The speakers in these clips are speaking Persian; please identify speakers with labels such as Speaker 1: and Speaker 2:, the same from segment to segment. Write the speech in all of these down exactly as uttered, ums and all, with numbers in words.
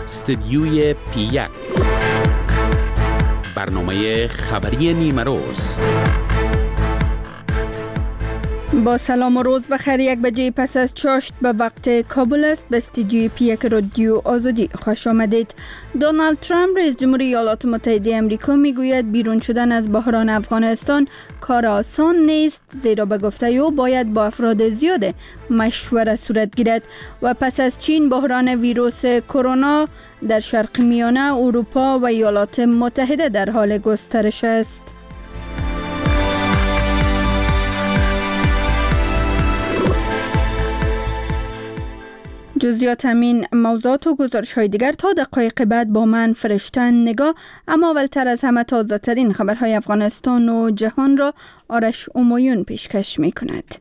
Speaker 1: استدیوی پی یک، برنامه خبری نیمه روز.
Speaker 2: با سلام و روز بخیر. یک بجه پس از چاشت به وقت کابل است. به استودیوی پی یک رادیو آزادی خوش آمدید. دونالد ترامپ رئیس جمهوری ایالات متحده آمریکا میگوید بیرون شدن از بحران افغانستان کار آسان نیست، زیرا به گفته او باید با افراد زیاد مشوره صورت گیرد و پس از چین بحران ویروس کرونا در شرق میانه، اروپا و ایالات متحده در حال گسترش است. جزئیات همین موضوعات و گزارش های دیگر تا دقایق بعد با من فرشته نگاه. اما اولتر از همه تازه ترین خبرهای افغانستان و جهان را آرش امایون پیشکش می کند.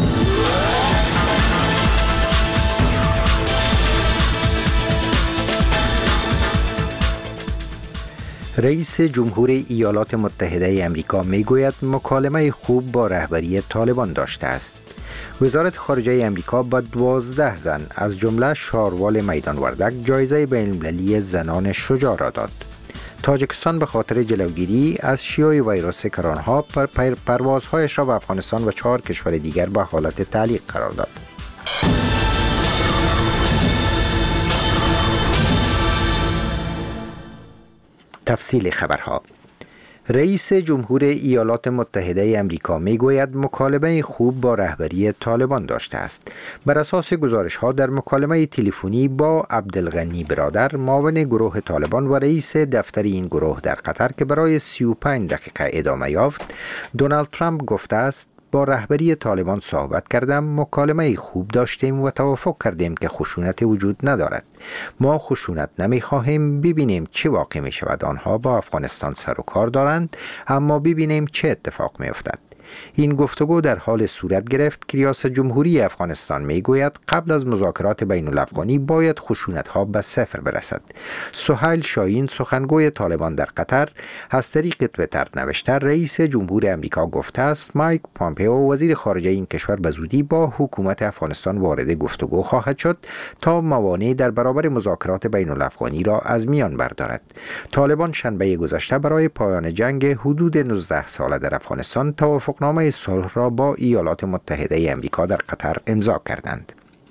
Speaker 3: رئیس جمهور ایالات متحده آمریکا میگوید مکالمه خوب با رهبری طالبان داشته است. وزارت خارجه آمریکا با دوازده زن از جمله شاروال میدان وردک جایزه بین‌المللی زنان شجاع را داد. تاجیکستان به خاطر جلوگیری از شیوع ویروس کرونا پر پروازهایش را به افغانستان و چهار کشور دیگر به حالت تعلیق قرار داد. تفصیل خبرها. رئیس جمهور ایالات متحده آمریکا میگوید مکالمه خوب با رهبری طالبان داشته است. بر اساس گزارش‌ها در مکالمه تلفنی با عبدالغنی برادر، معاون گروه طالبان و رئیس دفتر این گروه در قطر که برای سی و پنج دقیقه ادامه یافت، دونالد ترامپ گفته است با رهبری طالبان صحبت کردم، مکالمه خوب داشتیم و توافق کردیم که خشونت وجود ندارد. ما خشونت نمی خواهیم، ببینیم چه واقع می شود. آنها با افغانستان سر و کار دارند، اما ببینیم چه اتفاق می افتد. این گفتگو در حال صورت گرفت که ریاست جمهوری افغانستان می گوید قبل از مذاکرات بین الافغانی باید خشونت ها به صفر برسد. سهیل شاهین، سخنگوی طالبان در قطر، از طریق تویتر نوشته رئیس جمهور امریکا گفته است مایک پامپئو وزیر خارجه این کشور به زودی با حکومت افغانستان وارد گفتگو خواهد شد تا موانع در برابر مذاکرات بین الافغانی را از میان بردارد. طالبان شنبه گذشته برای پایان جنگ حدود نوزده ساله در افغانستان توافق نامه صلح را با ایالات متحده آمریکا در قطر امضا کردند.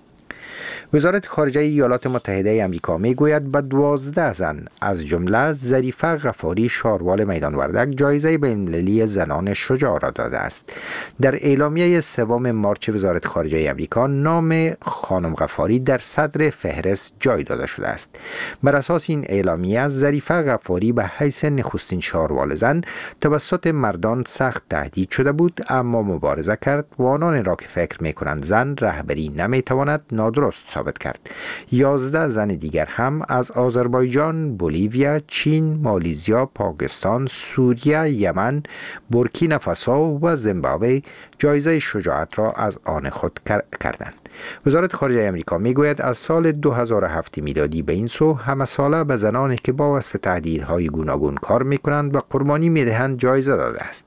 Speaker 3: وزارت خارجه ایالات متحده آمریکا میگوید به دوازده زن از جمله ظریفه غفاری شاروال میدان وردک جایزه بین‌المللی زنان شجاع را داده است. در اعلامیه سوم مارچ وزارت خارجه آمریکا نام خانم غفاری در صدر فهرست جای داده شده است. بر اساس این اعلامیه ظریفه غفاری به حیث نخستین شاروال زن توسط مردان سخت تهدید شده بود، اما مبارزه کرد و آنان را که فکر می‌کنند زن رهبری نمی‌تواند نادرست ثابت کرد. یازده زن دیگر هم از آذربایجان، بولیویا، چین، مالزیا، پاکستان، سوریه، یمن، بورکینافاسو و زیمبابوه جایزه شجاعت را از آن خود کردند. وزارت خارجه آمریکا میگوید از سال دو هزار و هفت میلادی به این سو همه ساله به زنانی که با وصف تهدیدهای گوناگون کار میکنند و قربانی میدهند جایزه داده است.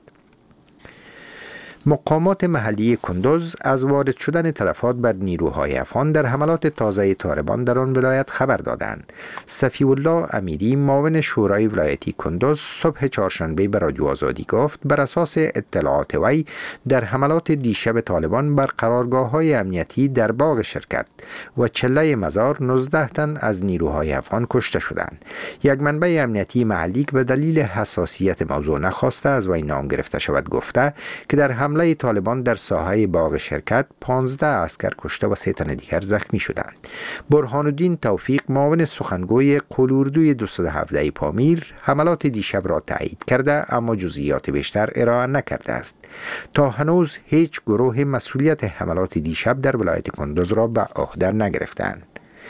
Speaker 3: مقامات محلی کندوز از وارد شدن تلفات بر نیروهای افغان در حملات تازه طالبان در آن ولایت خبر دادند. صفی الله امیری، معاون شورای ولایتی کندوز، صبح چهارشنبه به رادیو آزادی گفت بر اساس اطلاعات وی در حملات دیشب طالبان بر قرارگاه‌های امنیتی در باغ شرکت و چله مزار نوزده تن از نیروهای افغان کشته شدند. یک منبع امنیتی محلی که به دلیل حساسیت موضوع نخواسته از وی نام گرفته شود گفته که در حمله طالبان در ساحه باغ شرکت پانزده عسکر کشته و سه تن دیگر زخمی شدند. برهان الدین توفیق، معاون سخنگوی قلوردوی دویست و هفده پامیر، حملات دیشب را تایید کرده اما جزئیات بیشتر ارائه نکرده است. تا هنوز هیچ گروه مسئولیت حملات دیشب در ولایت کندوز را به عهده نگرفتند.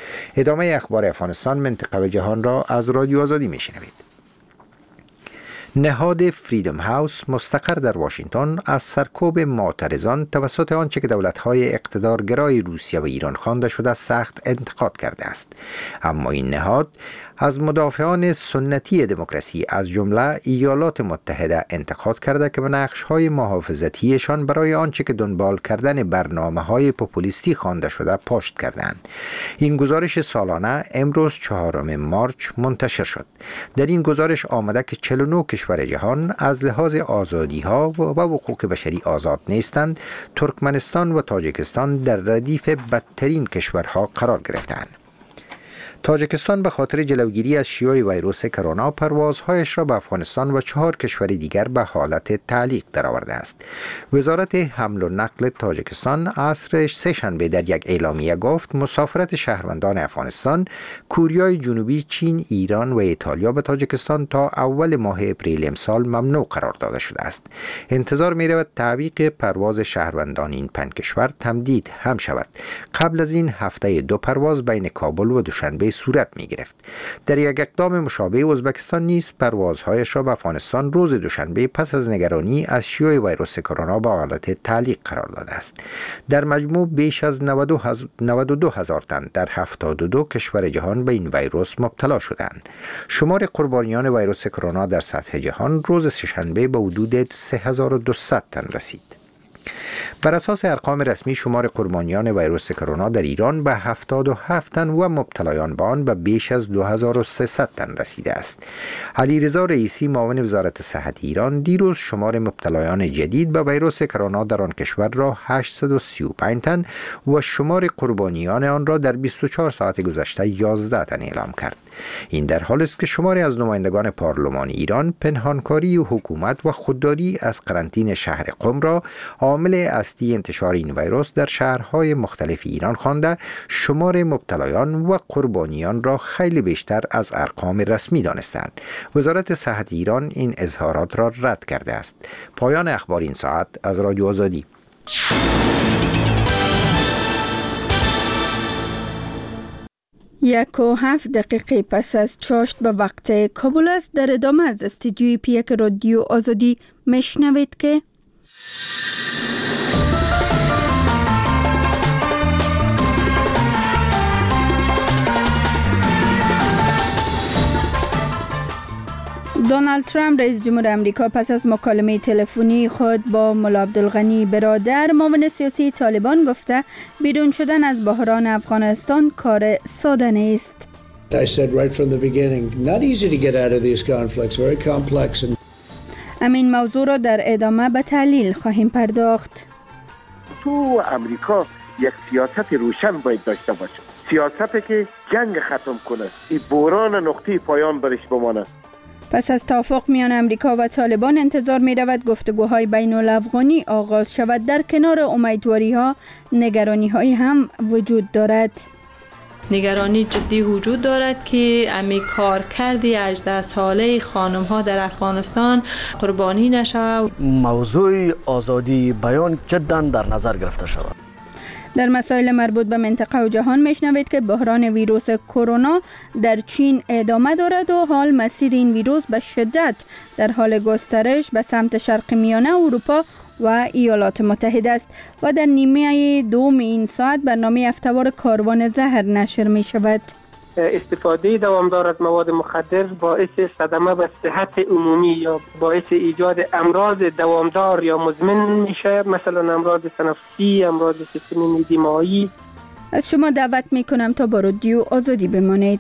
Speaker 3: ادامه اخبار افغانستان، منطقه و جهان را از رادیو آزادی میشنوید. نهاد فریدم هاوس مستقر در واشنگتن از سرکوب معترضان توسط آنچه که دولت‌های اقتدارگرای روسیه و ایران خوانده شده سخت انتقاد کرده است. اما این نهاد از مدافعان سنتی دموکراسی از جمله ایالات متحده انتقاد کرده که به نقش‌های محافظتیشان برای آنچه که دنبال کردن برنامه‌های پوپولیستی خوانده شده پشت کردند. این گزارش سالانه امروز چهارم مارچ منتشر شد. در این گزارش آمده که چهل و نه کشور جهان از لحاظ آزادی‌ها و حقوق بشری آزاد نیستند. ترکمنستان و تاجیکستان در ردیف بدترین کشورها قرار گرفتند. تاجیکستان به خاطر جلوگیری از شیوع ویروس کرونا پروازهایش را به افغانستان و چهار کشور دیگر به حالت تعلیق درآورده است. وزارت حمل و نقل تاجیکستان عصر سه‌شنبه در یک اعلامیه گفت مسافرت شهروندان افغانستان، کوریای جنوبی، چین، ایران و ایتالیا به تاجیکستان تا اول ماه اپریل امسال ممنوع قرار داده شده است. انتظار می رود تعویق پرواز شهروندان این پنج کشور تمدید هم شود. قبل از این هفته دو پرواز بین کابل و دوشنبه صورت می گرفت. در یک اقدام مشابه ازبکستان نیز پروازهایش را به افغانستان روز دوشنبه پس از نگرانی از شیوع ویروس کرونا با حالت تعلیق قرار داده است. در مجموع بیش از نود و دو هزار تن در هفتاد و دو کشور جهان به این ویروس مبتلا شدند. شمار قربانیان ویروس کرونا در سطح جهان روز سه‌شنبه به حدود سه هزار و دویست تن رسید. بر اساس ارقام رسمی شمار قربانیان ویروس کرونا در ایران به هفتاد و هفت تن و مبتلایان به آن به بیش از دو هزار و سیصد تن رسیده است. علیرضا رئیسی معاون وزارت صحت ایران دیروز شمار مبتلایان جدید به ویروس کرونا در آن کشور را هشتصد و سی و پنج تن و شمار قربانیان آن را در بیست و چهار ساعت گذشته یازده تن اعلام کرد. این در حالی است که شماری از نمایندگان پارلمان ایران پنهانکاری و حکومت و خودداری از قرنطینه شهر قم را عامل اصلی انتشار این ویروس در شهرهای مختلف ایران خوانده، شمار مبتلایان و قربانیان را خیلی بیشتر از ارقام رسمی دانستند. وزارت صحت ایران این اظهارات را رد کرده است. پایان اخبار این ساعت از رادیو آزادی.
Speaker 2: یک و هفت دقیقه پس از چاشت به وقت کابل است. در ادامه از استودیوی پی یک رادیو آزادی میشنوید که دونالد ترامپ رئیس جمهور امریکا پس از مکالمه تلفنی خود با ملا عبدالغنی برادر معاون سیاسی طالبان گفته بیرون شدن از بحران افغانستان کار ساده نیست.
Speaker 4: I said right from the beginning, not easy to get out of these conflicts, very complex. And...
Speaker 2: امین موضوع را در ادامه به تحلیل خواهیم پرداخت.
Speaker 5: تو امریکا یک سیاست روشن باید داشته باشه. سیاستی که جنگ ختم کنه. این بحران نقطه پایان برش بمانه.
Speaker 2: پس از توافق میان امریکا و طالبان انتظار می رود گفتگوهای بین الافغانی آغاز شود. در کنار امیدواری ها نگرانی های هم وجود دارد.
Speaker 6: نگرانی جدی وجود دارد که امی کارکرد هجده ساله خانم ها در افغانستان قربانی نشود.
Speaker 7: موضوع آزادی بیان جدا در نظر گرفته شود.
Speaker 2: در مسائل مربوط به منطقه و جهان میشنوید که بحران ویروس کرونا در چین ادامه دارد و حال مسیر این ویروس به شدت در حال گسترش به سمت شرق میانه اروپا و ایالات متحده است و در نیمه دوم این ساعت برنامه هفته‌وار کاروان زهر نشر می شود.
Speaker 8: استفاده دوامدار از مواد مخدر باعث صدمه به صحت عمومی یا باعث ایجاد امراض دوامدار یا مزمن میشه، مثلا امراض تنفسی، امراض سیستم معده‌ای مایی.
Speaker 2: از شما دعوت می کنم تا با رادیو آزادی بمانید.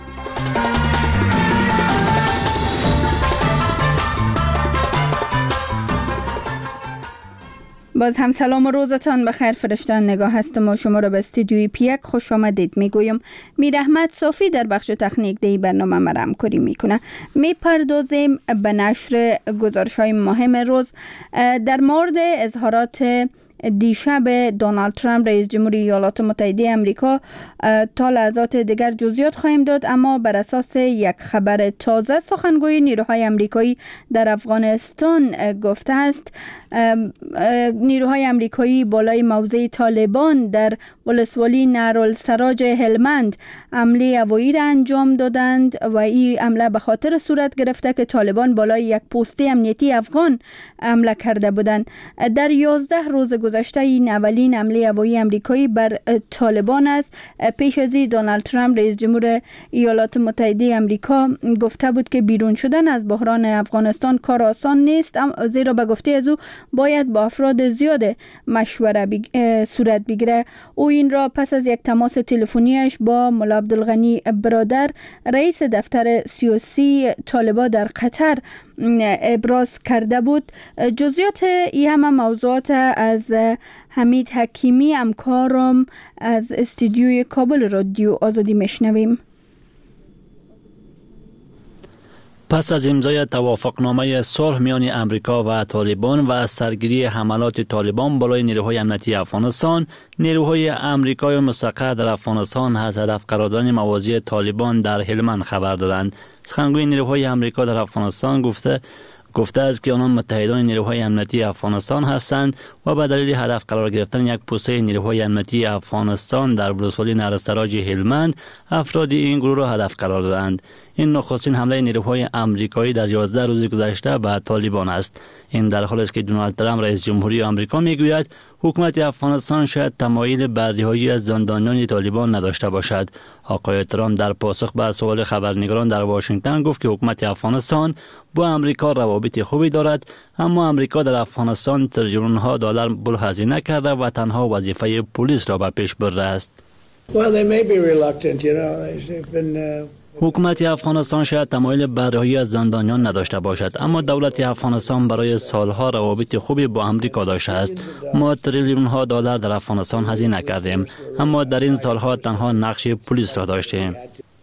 Speaker 2: باز هم سلام و روزتان بخیر. فرشتان نگاه هستم و شما را به استودیوی پی یک خوش آمدید میگویم. میر احمد صافی در بخش تکنیک دی برنامه ما را همکاری میکنه. میپردازیم به نشر گزارش های مهم روز در مورد اظهارات دیشب دونالد ترامپ رئیس جمهوری ایالات متحده آمریکا. تا لحظات دیگر جزئیات خواهیم داد، اما بر اساس یک خبر تازه سخنگوی نیروهای آمریکایی در افغانستان گفته است نیروهای امریکایی بالای موضع طالبان در ولسوالی نهرالسراج هلمند حمله هوایی را انجام دادند و این حمله به خاطر صورت گرفته که طالبان بالای یک پست امنیتی افغان حمله کرده بودند. در یازده روز گذشته این اولین حمله هوایی امریکایی بر طالبان است. پیش از این دونالد ترامپ رئیس جمهور ایالات متحده امریکا گفته بود که بیرون شدن از بحران افغانستان کار آسان نیست، زیرا به گفته از او باید با افراد زیاد مشوره بگ... صورت بگیره. او این را پس از یک تماس تلفنیش با ملا عبدالغنی برادر رئیس دفتر سیاسی طالبان در قطر ابراز کرده بود. جزئیات این همه موضوعات از حمید حکیمی همکارم از استودیوی کابل رادیو آزادی میشنویم.
Speaker 9: پس از امضای توافقنامه صلح میان امریکا و طالبان و از سرگیری حملات طالبان بالای نیروهای امنیتی افغانستان، نیروهای امریکایی مستقر در افغانستان از هدف قرار دادن مواضع طالبان در هلمند خبر دادند. سخنگوی نیروهای امریکا در افغانستان گفته گفته است که آنان متحدان نیروهای امنیتی افغانستان هستند و به دلیل هدف قرار گرفتن یک پوسته نیروهای امنیتی افغانستان در ولسوالی نهرالسراج هلمند افراد این گروه را هدف قرار دادند. این نخستین حمله نیروهای امریکایی در یازده روز گذشته به طالبان است. این در حالی است که دونالد ترامپ رئیس جمهوری آمریکا میگوید حکومت افغانستان شاید تمایل به رهایی از زندانیان طالبان نداشته باشد. آقای ترامپ در پاسخ به سوال خبرنگاران در واشنگتن گفت که حکومت افغانستان با امریکا روابط خوبی دارد، اما امریکا در افغانستان تریلیون ها دلار پول هزینه کرده و تنها وظیفه پلیس را به پیش برده است.
Speaker 4: Well, they may be reluctant, you know. They've been uh...
Speaker 9: حکومت افغانستان شاید تمایل به رهایی از زندانیان نداشته باشد، اما دولت افغانستان برای سالها روابط خوبی با امریکا داشته است. ما تریلیون ها دلار در افغانستان هزینه کردیم، اما در این سالها تنها نقش پلیس را داشتیم.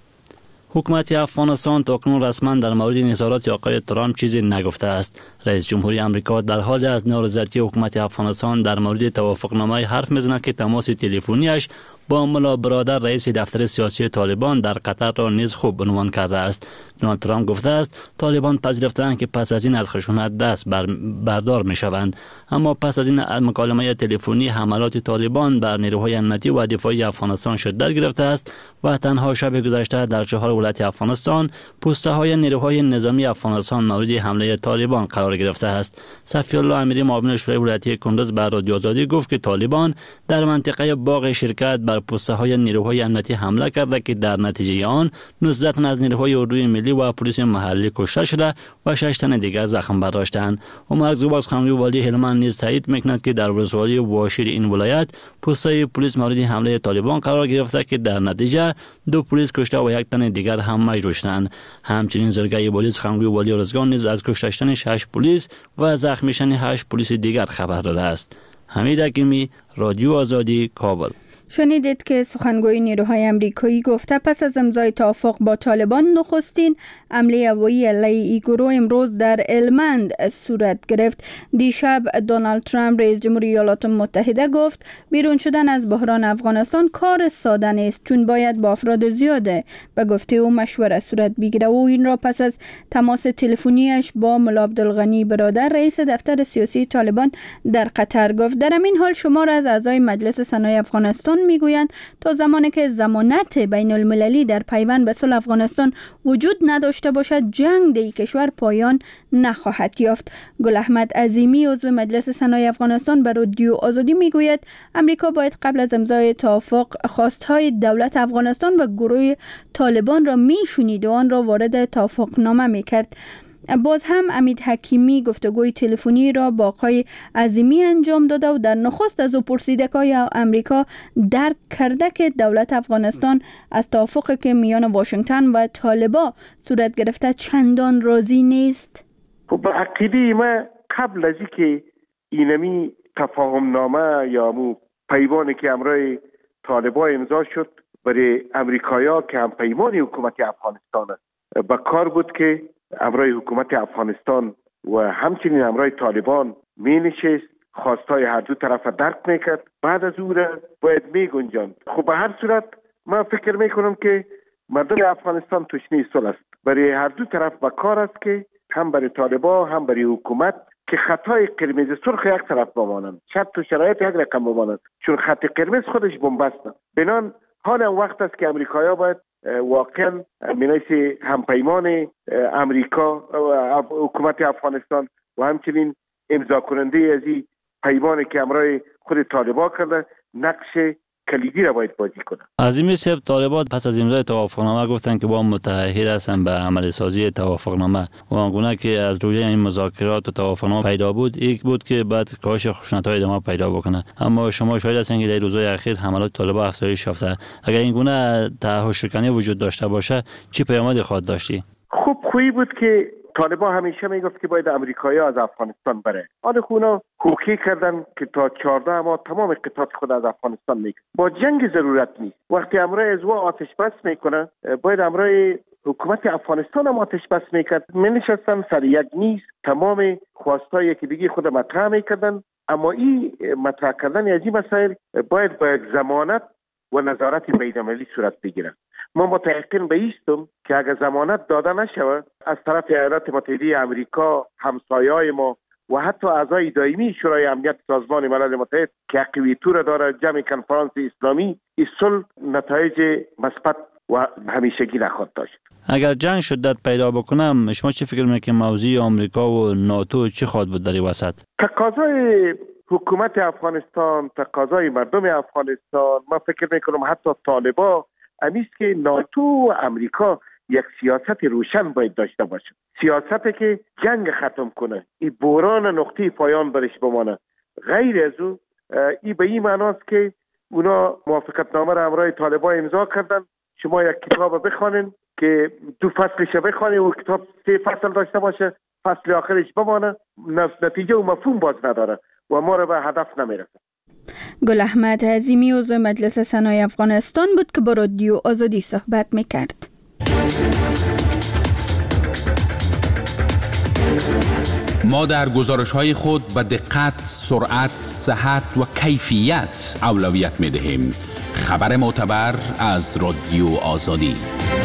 Speaker 9: حکومت افغانستان تاکنون رسما در مورد نظارات آقای ترامپ چیزی نگفته است. رئیس جمهوری آمریکا در حال از نارضایتی حکومت افغانستان در مورد توافقنامه حرف میزند که تماس تلفنیش با ملا برادر رئیس دفتر سیاسی طالبان در قطر را نیز خوب عنوان کرده است. دونالد ترامپ گفته است طالبان پذیرفتند که پس از این از خشونت دست بر بردار می شوند، اما پس از این مکالمه تلفنی حملات طالبان بر نیروهای امنیتی و دفاعی افغانستان شدت گرفته است و تنها شب گذشته در چهار ولایت افغانستان پوسته های نیروهای نظامی افغانستان مورد حمله طالبان قرار گرفته است. صفی الله امیری معاون شورای ولایتی کندوز به رادیو آزادی گفت که طالبان در منطقه باغ شرکت بر پوسته های نیروهای امنیتی حمله کرده که در نتیجه آن نوزده تن از نیروهای اردوی ملی و پلیس محلی کشته شده و شش تن دیگر زخم برداشتند. عمر زوبا سخنگوی والی هلمند نیز تایید میکند که در ولسوالی واشیر این ولایت پوسته پلیس مورد حمله طالبان قرار گرفته که در نتیجه دو پلیس کشته و یک تن دیگر هم مجروح شدند. همچنین زرگای والی سخنگوی والی ارزگان نیز از کشته شدن شش پلیس و زخمی شدن هشت پلیس دیگر خبر داده است. حمید حکیمی، رادیو آزادی، کابل.
Speaker 2: شنیدید که سخنگوی نیروهای امریکایی گفته پس از امضای توافق با طالبان نخستین حمله هوایی علیه این گروه امروز در هلمند صورت گرفت. دیشب دونالد ترامپ رئیس جمهوری ایالات متحده گفت بیرون شدن از بحران افغانستان کار ساده نیست، چون باید با افراد زیاده به گفته او مشوره صورت بگیره. او این را پس از تماس تلفنیش با ملا عبدالغنی برادر رئیس دفتر سیاسی طالبان در قطر گفت. در همین حال شمار از اعضای مجلس سنای افغانستان میگویند تا زمانی که ضمانت بین المللی در پیوند به صلح افغانستان وجود نداشته باشد جنگ در کشور پایان نخواهد یافت. گل احمد عظیمی عضو مجلس سنای افغانستان به رادیو آزادی میگوید امریکا باید قبل از امضای توافق خواستهای دولت افغانستان و گروه طالبان را میشنید و آن را وارد توافقنامه میکرد. باز هم حمید حکیمی گفتگوی تلفنی را با آقای عظیمی انجام داده و در نخست از او پرسیده که امریکا درک کرده که دولت افغانستان از توافقی که میان واشنگتن و طالبان صورت گرفته چندان راضی نیست.
Speaker 5: خب عقیده ما قبل از اینکه اینمی تفاهم نامه یا مو پیمانی که امرای طالبان امضا شد برای امریکایا که هم پیمانی حکومت افغانستان با کار بود که امرای حکومت افغانستان و همچنین امرای طالبان می نشست، خواستای هر دو طرف درک میکرد، بعد از او را باید می گنجاند. خب به هر صورت من فکر می کنم که مردم افغانستان تشنه صلح است. برای هر دو طرف با کار است که هم برای طالبان هم برای حکومت که خطای قرمز سرخ یک طرف بمانند، شرط و شرایط یک رقم بمانند، چون خط قرمز خودش بنبسته. بنان حال وقت است که امریکایی‌ها باید واقعا منیس همپیمان امریکا و حکومت افغانستان و همچنین امضا کننده از این پیمانی که همراه خود طالبان کرده نقش کلیدی را باید بازی کنه.
Speaker 9: عظیمی صاحب، طالبان پس از امضای توافقنامه گفتن که با متحد هستن به عمل سازی توافقنامه و آنگونه که از روی این مذاکرات و توافقنامه پیدا بود، یک بود که بعد کاهش خشونت‌های ادامه پیدا بکنه. اما شما شاهد هستین که در روزهای اخیر حملات طالبان افزایش یافته. اگر این گونه تحاشی‌کنی وجود داشته باشه چی پیامدی خواهد داشتی؟
Speaker 5: خوب خویی بود که طالبان همیشه میگفت که باید امریکایی‌ها از افغانستان بره. حالا خونا کوکی کردن که تا چهارده ماه تمام قطعات خود از افغانستان میکنه. با جنگ ضرورت نیست. وقتی امرای از وا آتش بس میکنه، باید امرای حکومت افغانستان هم آتش بس میکرد. منشستن سر یک میز تمام خواستایی که دیگه خود مطرح میکردن، اما این مطرح کردن از این مسائل باید با یک ضمانت و نظارت بین‌المللی صورت بگیرد. ما متيقن به ایستم که اگر ضمانت داده نشود از طرف ایالات متحده آمریکا، همسایه‌های ما و حتی اعضای دائمی شورای امنیت سازمان ملل متحد که حق ویتو را دارد، جمع کنفرانس اسلامی، این صلح نتایج مثبت و همیشگی نخواهد داشت.
Speaker 9: اگر جنگ شدت پیدا بکنم، شما چه فکر میکنید که موضوع آمریکا و ناتو چی خواهد بود در این وسط؟
Speaker 5: تقاضای حکومت افغانستان، تقاضای مردم افغانستان، ما فکر میکنم حتی طالبا امیست که ناتو و امریکا یک سیاست روشن باید داشته باشه، سیاستی که جنگ ختم کنه، این بحران نقطه پایان برش بمانه. غیر از او این به این معناست که اونا موافقتنامه را همراه طالبان امضا کردن. شما یک کتاب بخوانین که دو فصلش بخوانید و کتاب سه فصل داشته باشه، فصل آخرش بمانه، نتیجه و مفهوم باز نداره و ما را به هدف نمیرسه.
Speaker 2: گل احمد عظیمی عضو مجلس سنای افغانستان بود که با رادیو آزادی صحبت میکرد.
Speaker 1: ما در گزارش‌های خود به دقت، سرعت، صحت و کیفیت اولویت می‌دهیم. خبر معتبر از رادیو آزادی.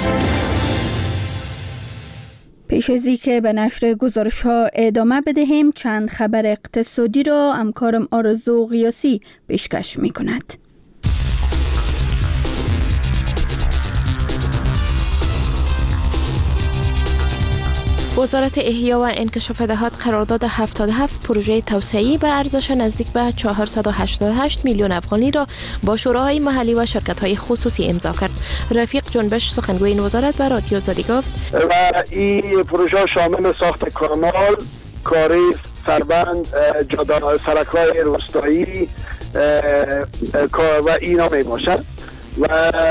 Speaker 2: پیش از اینکه به نشر گزارش ها ادامه بدهیم، چند خبر اقتصادی را همکارم آرزو قیاسی پیشکش می کند.
Speaker 10: وزارت احیا و انکشاف دهات قرارداد هفتاد و هفت پروژه توسعه‌ای به ارزش نزدیک به چهارصد و هشتاد و هشت میلیون افغانی را با شوراهای محلی و شرکت‌های خصوصی امضا کرد. رفیق جنبش سخنگوی این وزارت به رادیو آزادی گفت
Speaker 11: و این پروژه شامل ساخت کانال، کاریز، سربند، سرک‌های روستایی و اینا می باشد و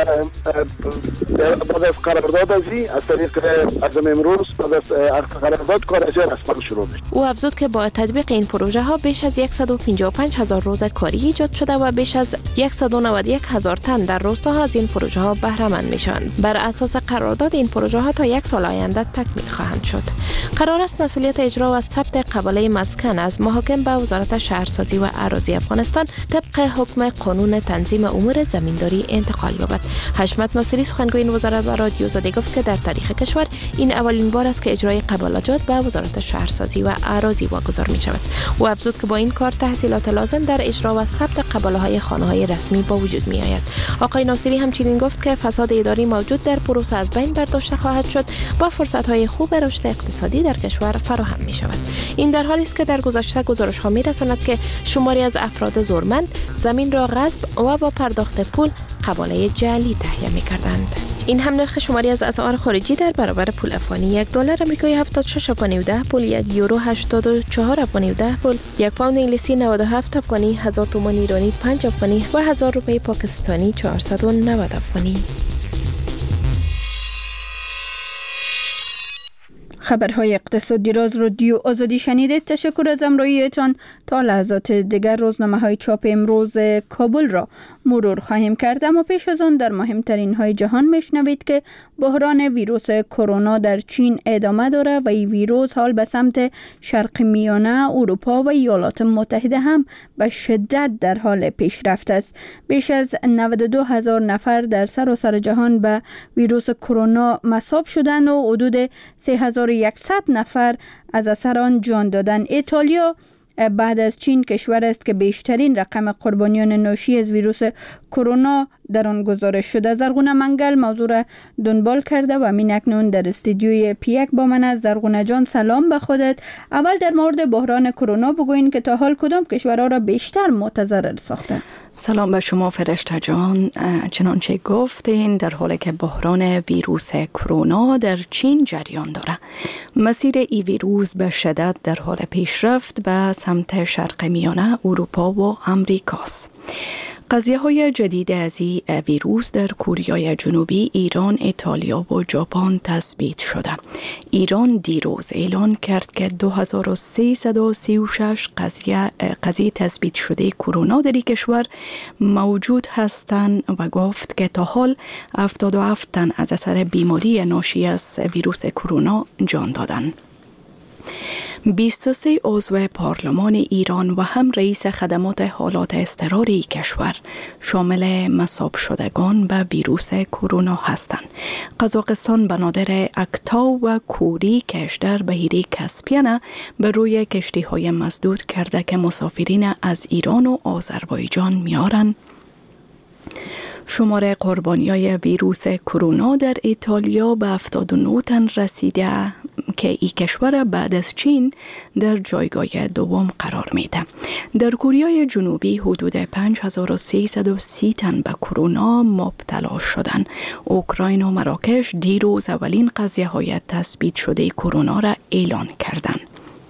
Speaker 11: بعد از قرارداد از این از طریق از امروز بعد از قرارداد کار از رسما شروع میشه.
Speaker 10: او افزود که با تطبیق این پروژه ها بیش از صد و پنجاه و پنج هزار روز کاری ایجاد شده و بیش از صد و نود و یک هزار تن در روستاها از این پروژه ها بهره مند میشوند. بر اساس قرارداد این پروژه ها تا یک سال آینده تکمیل خواهند شد. قرار است مسئولیت اجرا و ثبت قباله مسکن از محاکم به وزارت شهرسازی و اراضی افغانستان طبق حکم قانون تنظیم امور زمینداری انتقال یابد. حشمت ناصری سخنگوی این وزارت به رادیو آزادی گفت که در تاریخ کشور این اولین بار است که اجرای قباله‌جات به وزارت شهرسازی و اراضی واگذار می شود. او افزود که با این کار تحصیلات لازم در اجرا و ثبت قباله‌های خانه‌های رسمی با وجود می آید. آقای ناصری همچنین گفت که فساد اداری موجود در پروسه از بین برداشته خواهد شد با فرصت‌های خوب رشد اقتصادی در کشور فراهم می شود. این در حالی است که در گذشته گزارش‌ها می رساند که شماری از افراد زورمند زمین را غصب و با پرداخت پول قباله جعلی تهیه می کردند. این هم نرخ شماری از اسعار خارجی در برابر پول افغانی: یک دلار آمریکایی هفتاد و شش افغانی و ده پول، یک یورو هشتاد و چهار افغانی و ده پول، یک پوند انگلیسی نود و هفت افغانی، هزار تومان ایرانی پنج افغانی و هزار روپیه پاکستانی چهارصد و نود افغانی.
Speaker 2: خبرهای اقتصادی را از رادیو آزادی شنیدید. تشکر از همراهیتان. تا لحظات دیگر روزنامه های چاپ امروز کابل را مرور خواهیم کرد، اما پیش از آن در مهمترین های جهان میشنوید که بحران ویروس کرونا در چین ادامه داره و این ویروس حال به سمت شرق میانه، اروپا و ایالات متحده هم به شدت در حال پیشرفت است. بیش از نود و دو هزار نفر در سراسر جهان به ویروس کرونا مصاب شدند و حدود سه هزار و و صد نفر از اثر آن جان دادند. ایتالیا بعد از چین کشور است که بیشترین رقم قربانیان ناشی از ویروس کرونا در آن گزارش شده. زرغونه منگل موضوع را دنبال کرده و همین اکنون در استودیوی پیک با من است. زرغونه جان سلام به خودت. اول در مورد بحران کرونا بگوین که تا حال کدام کشورها را بیشتر متضرر ساخته؟
Speaker 12: سلام به شما فرشته جان. چنانچه گفتین در حالی که بحران ویروس کرونا در چین جریان داره، مسیر ای ویروس به شدت در حال پیشرفت به سمت شرق میانه، اروپا و امریکاست. قضیه های جدید از این ویروس در کره جنوبی، ایران، ایتالیا و ژاپن تثبیت شده. ایران دیروز اعلان کرد که دو هزار و سیصد و سی و شش قضیه قضیه تثبیت شده کرونا در این کشور موجود هستند و گفت که تا حال هفتاد و هفت تن از اثر بیماری ناشی از ویروس کرونا جان دادند. بیست و سه عضو پارلمان ایران و هم رئیس خدمات حالات اضطراری کشور شامل مصاب شدگان به ویروس کرونا هستند. قزاقستان بنادر اکتاو و کوری کشدر بحیره کاسپین به روی کشتی های مسدود کرده که مسافرین از ایران و آذربایجان میارن. شمار قربانیای ویروس کرونا در ایتالیا به هفتاد و نه تن رسیده که این کشور بعد از چین در جایگاه دوم قرار میده. در کره جنوبی حدود پنج هزار و سیصد و سی تن به کرونا مبتلا شدند. اوکراین و مراکش دیروز اولین قضیه های تثبیت شده کرونا را اعلان کردند.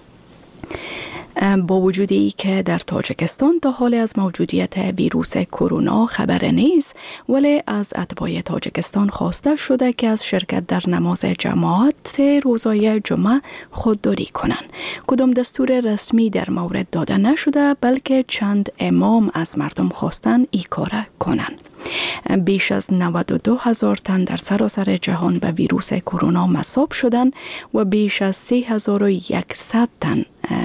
Speaker 12: با وجودی که در تاجیکستان تا حال از موجودیت ویروس کرونا خبر نیست، ولی از اتباع تاجیکستان خواسته شده که از شرکت در نماز جماعت روزای جمعه خودداری کنند. کدام دستور رسمی در مورد داده نشده، بلکه چند امام از مردم خواستن این کار کنند. بیش از نود و دو هزار تن در سراسر جهان به ویروس کرونا مصاب شدند و بیش از سه هزار و صد تن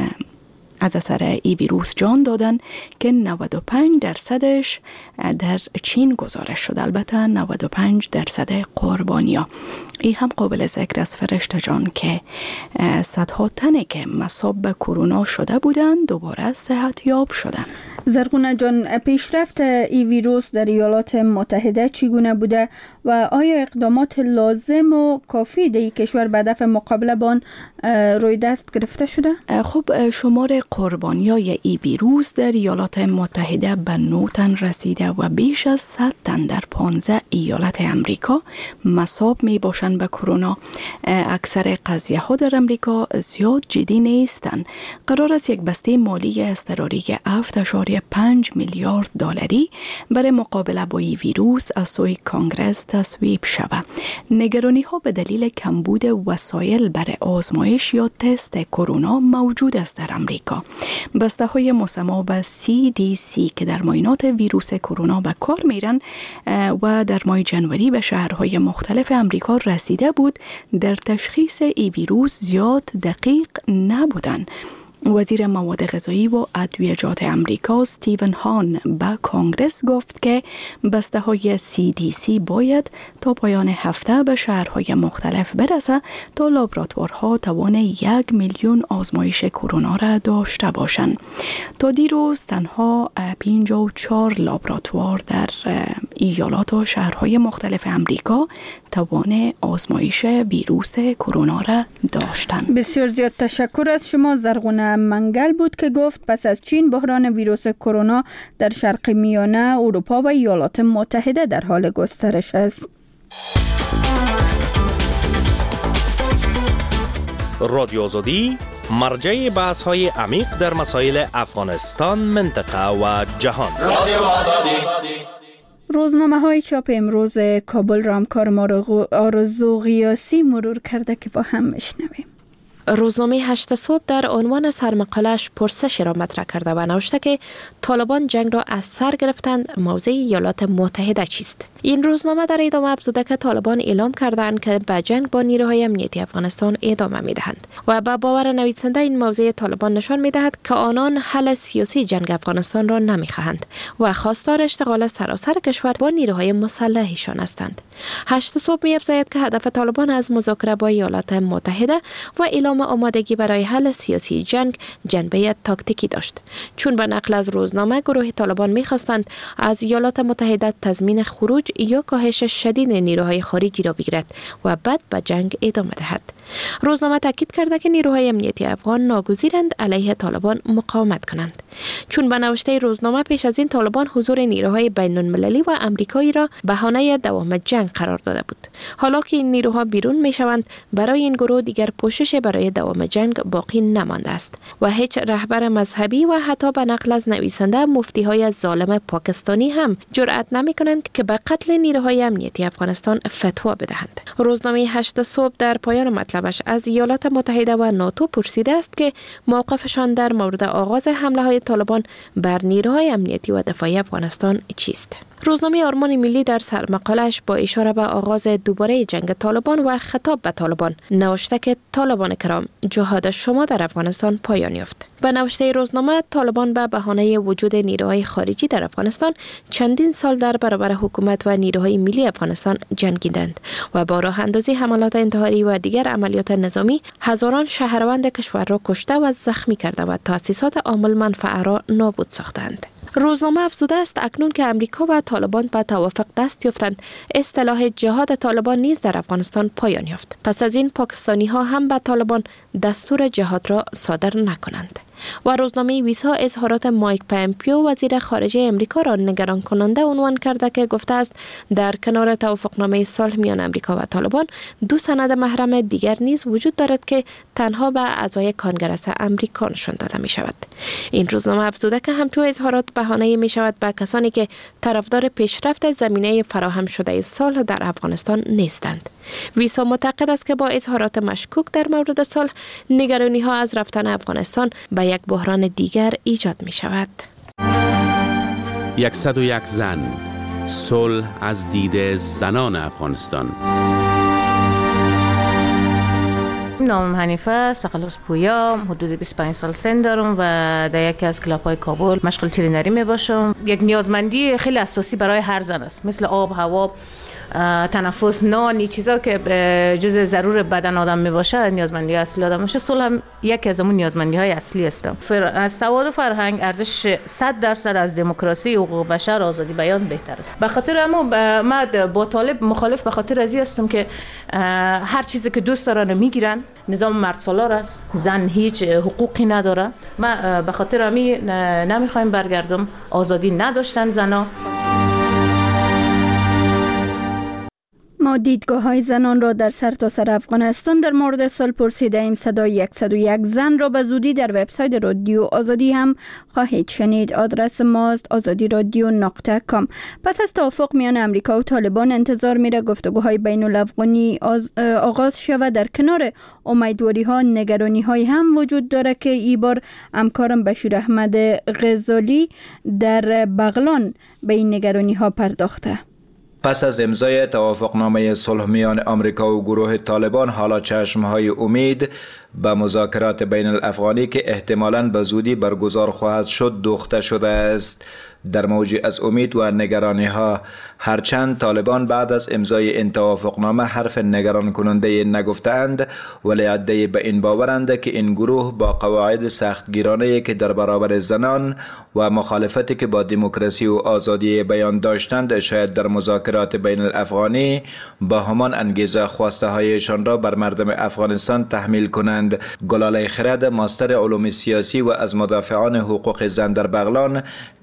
Speaker 12: از اثر ای ویروس جان دادن که نود و پنج درصدش در چین گزارش شد. البته نود و پنج درصد قربانیا. این هم قابل ذکر از فرشته جان که صدها تنه که مصاب به کرونا شده بودن دوباره صحت یاب شدن.
Speaker 2: زرغونه جان، پیشرفت ای ویروس در ایالات متحده چگونه بوده و آیا اقدامات لازم و کافی در کشور به هدف مقابله با آن روی دست گرفته شده؟
Speaker 12: خب شمار قربانیای ای ویروس در ایالات متحده به نه تن رسیده و بیش از صد تن در پانزده ایالت امریکا مصاب می باشند به کرونا. اکثر قضیه ها در امریکا زیاد جدی نیستند. قرار است یک بسته مالی اضطراری هفت ممیز پنج میلیارد دلاری برای مقابله با این ویروس از سوی کانگرس تصویب شود. نگرانی ها به دلیل کمبود وسایل برای آزمایش یا تست کرونا موجود است در امریکا. بسته های مسمى به سی دی سی که در معاینات ویروس کرونا به کار میرن و در ماه جنوری به شهرهای مختلف امریکا رسیده بود، در تشخیص ای ویروس زیاد دقیق نبودند. وزیر مواد غذایی و ادویه‌جات امریکا استیون هان به کانگرس گفت که بسته های سی دی سی باید تا پایان هفته به شهرهای مختلف برسه تا لابراتوارها توان یک میلیون آزمایش کرونا را داشته باشند. تا دیروز تنها پنجاه و چهار لابراتوار در ایالات و شهرهای مختلف امریکا توان آزمایش ویروس کرونا را داشتند.
Speaker 2: بسیار زیاد تشکر از شما. زرغونه منگل بود که گفت پس از چین بحران ویروس کرونا در شرق میانه، اروپا و ایالات متحده در حال گسترش است.
Speaker 13: رادیو آزادی مرجع بحث های عمیق در مسائل افغانستان، منطقه و جهان. رادیو آزادی.
Speaker 2: روزنامه های چاپ امروز کابل را همکار ما آرزو غیاسی مرور کرده که با هم میشنویم.
Speaker 10: روزنامه هشت صبح در عنوان سرمقاله‌اش پرسش را مطرح کرده و نوشته که طالبان جنگ را از سر گرفتند، موضع ایالات متحده چیست؟ این روزنامه در ادامه افزوده که طالبان اعلام کردند که به جنگ با نیروهای امنیتی افغانستان ادامه می‌دهند و به باور نویسنده این موضع طالبان نشان می‌دهد که آنان حل سیاسی جنگ افغانستان را نمی‌خواهند و خواستار اشتغال سراسر کشور با نیروهای مسلحشان هستند. هشت صبح می‌افزاید که هدف طالبان از مذاکره با ایالات متحده و اعلام آمادگی برای حل سیاسی جنگ جنبه تاکتیکی داشت، چون به نقل از روزنامه گروه طالبان می‌خواستند از ایالات متحده تضمین خروج یا کاهش شدید نیروهای خارجی را بگیرد و بعد به جنگ ادامه دهد. روزنامه تاکید کرده که نیروهای امنیتی افغان ناگزیرند علیه طالبان مقاومت کنند، چون به نوشته روزنامه پیش از این طالبان حضور نیروهای بین المللی و امریکایی را بهانه دوام جنگ قرار داده بود. حالا که این نیروها بیرون می شوند، برای این گروه دیگر پوشش برای دوام جنگ باقی نمانده است و هیچ رهبر مذهبی و حتی به نقل از نویسنده مفتی های ظالم پاکستانی هم جرأت نمی کنند که به قتل نیروهای امنیتی افغانستان فتوا بدهند. روزنامه هشت صبح در پایان مطلبش از ایالات متحده و ناتو پرسیده است که موقفشان در مورد آغاز حمله های طالبان بر نیروهای امنیتی و دفاعی افغانستان چیست. روزنامه آرمان ملی در سرمقاله‌اش با اشاره به آغاز دوباره جنگ طالبان و خطاب به طالبان نوشته که طالبان کرام، جهاد شما در افغانستان پایان یافت. به نوشته روزنامه، طالبان به بهانه وجود نیروهای خارجی در افغانستان چندین سال در برابر حکومت و نیروهای ملی افغانستان جنگیدند و با راه اندازی حملات انتحاری و دیگر عملیات نظامی هزاران شهروند کشور را کشته و زخمی کرده و تأسیسات عامل منفعه را نابود ساختند. روزنامه افزوده است اکنون که امریکا و طالبان به توافق دست یافتند، اصطلاح جهاد طالبان نیز در افغانستان پایان یافت. پس از این پاکستانی ها هم به طالبان دستور جهاد را صادر نکنند. و روزنامه ویسا اظهارات مایک پامپیو وزیر خارجه امریکا را نگران کننده عنوان کرده که گفته است در کنار توافقنامه صلح میان امریکا و طالبان دو سند محرم دیگر نیز وجود دارد که تنها به اعضای کنگره امریکا نشان داده می شود. این روزنامه افزوده که همچون اظهارات بهانه می شود به کسانی که طرفدار پیشرفت زمینه فراهم شده صلح در افغانستان نیستند. ویسا معتقد است که با اظهارات مشکوک در مورد صلح، نگرانی ها از رفتن افغانستان به یک بحران دیگر ایجاد می شود.
Speaker 1: صد و یک زن، صلح از دید زنان افغانستان.
Speaker 14: نامم حنیفه است، تخلص پویا، حدود بیست و پنج سال سن دارم و در یکی از کلاب‌های کابل مشغول ترینری می باشم. یک نیازمندی خیلی اساسی برای هر زن است، مثل آب، هوا، تنفس، نان، این چیزا که جزء ضرور بدن آدم می باشه، نیازمندی اصلی آدم باشه. صلح هم یکی از اون نیازمندی های اصلی است. از سواد و فرهنگ، ارزش صد درصد از دموکراسی، حقوق بشر، آزادی بیان بهتر است. به خاطر اما من با طالب مخالف به خاطر ازی هستم که هر چیزی که دوست دارن میگیرن. نظام مرد سالار است، زن هیچ حقوقی نداره. ما به خاطر امی نمیخوایم برگردم. آزادی نداشتن زنا.
Speaker 2: ما دیدگاه های زنان را در سرتاسر افغانستان در مورد صلح پرسیده ایم. صدای صد و یک زن را به زودی در وبسایت رادیو آزادی هم خواهید شنید. آدرس ماست آزادی رادیو نقطه کام. پس از توافق میان امریکا و طالبان انتظار میره گفتگوهای بین الافغانی آغاز شود. در کنار امیدواری ها، نگرانی های هم وجود داره که ای بار همکارم بشیر احمد غزالی در بغلان به این نگرانی ها پرداخته.
Speaker 15: پس از امضای توافقنامه صلح میان آمریکا و گروه طالبان، حالا چشمهای امید به مذاکرات بین الافغانی که احتمالاً به زودی برگزار خواهد شد دوخته شده است. در موجی از امید و نگرانی ها، هرچند طالبان بعد از امضای این توافقنامه حرف نگران کننده نگفتند، ولی عده‌ای به این باورند که این گروه با قواعد سختگیرانه‌ای که در برابر زنان و مخالفتی که با دموکراسی و آزادی بیان داشتند، شاید در مذاکرات بین الافغانی با همان انگیزه خواسته هایشان را بر مردم افغانستان تحمیل کنند. گلاله خرد، ماستر علوم سیاسی و از مدافعان حقوق زن در بغلان که امضای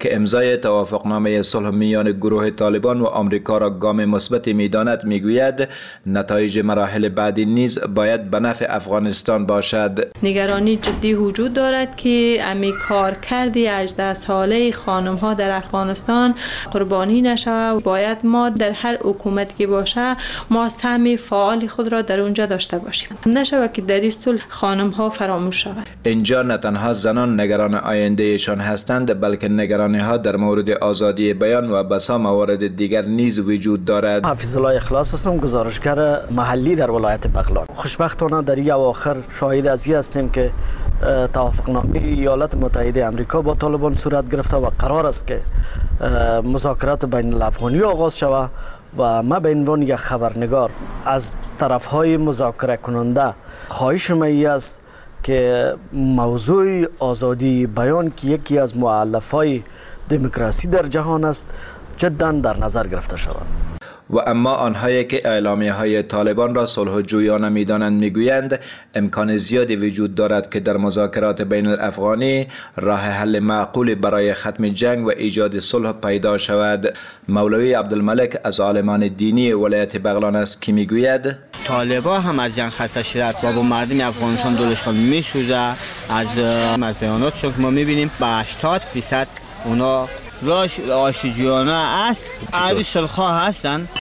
Speaker 15: امضای توافقنامه صلح میان گروه طالبان و آمریکا را گام مثبت می‌داند، میگوید نتایج مراحل بعدی نیز باید به نفع افغانستان باشد.
Speaker 6: نگرانی جدی وجود دارد که امی کارکرد هجده ساله خانم ها در افغانستان قربانی نشود. باید ما در هر حکومت که باشه ما سهم فعال خود را در اونجا داشته باشیم، نشود که در این صلح خانم ها فراموش شود.
Speaker 15: اینجا نه تنها زنان نگران آیندهشان هستند، بلکه نگرانی ها در مورد آزادی بیان و بسا موارد دیگر نیز وجود دارد.
Speaker 7: حفیظ الله اخلاص هستم، گزارشگر محلی در ولایت بغلان. خوشبختانه در این اواخر شاهد از این هستیم که توافقنامه ایالات متحده آمریکا با طالبان صورت گرفته و قرار است که مذاکرات بین الافغانی آغاز شود و ما به عنوان یک خبرنگار از طرفهای مذاکره کننده خواهش می است که موضوع آزادی بیان که یکی از مؤلفه‌های دموکراسی در جهان است جدا در نظر گرفته شود.
Speaker 15: و اما آنهایی که اعلامیه های طالبان را صلح جویانه می دانند میگویند امکان زیادی وجود دارد که در مذاکرات بین الافغانی راه حل معقول برای ختم جنگ و ایجاد صلح پیدا شود. مولوی عبدالملک از عالمان دینی ولایت بغلان است که میگوید
Speaker 16: طالبان هم از جنگ خسته شدند و با مردم افغانستان دلشان میسوزه. از از بیانات که ما میبینیم به هشتاد درصد اونا راش آشتیجویانه است، عربی سلخواه هستن.